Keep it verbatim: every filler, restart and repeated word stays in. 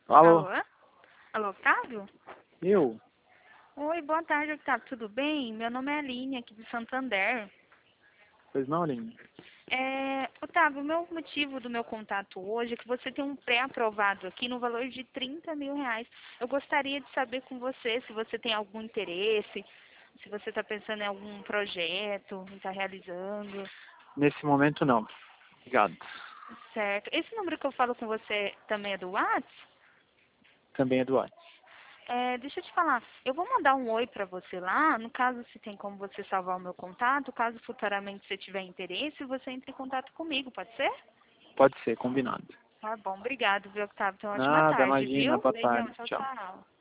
Alô? Alô? Alô, Otávio? Eu? Oi, boa tarde, Otávio. Tudo bem? Meu nome é Aline, aqui de Santander. Pois não, Aline? É, Otávio, o meu motivo do meu contato hoje é que você tem um pré-aprovado aqui no valor de trinta mil reais. Eu gostaria de saber com você se você tem algum interesse, se você está pensando em algum projeto, em estar realizando. Nesse momento, não. Obrigado. Certo. Esse número que eu falo com você também é do WhatsApp? Também é do WhatsApp. É, deixa eu te falar, eu vou mandar um oi pra você lá, no caso se tem como você salvar o meu contato, caso futuramente você tiver interesse, você entre em contato comigo, pode ser? Pode ser, combinado. Tá bom, obrigado, viu, Octávio? Então, ótima Nada, tarde, imagina. viu? Boa Beijão, tarde. tchau, Tchau. tchau.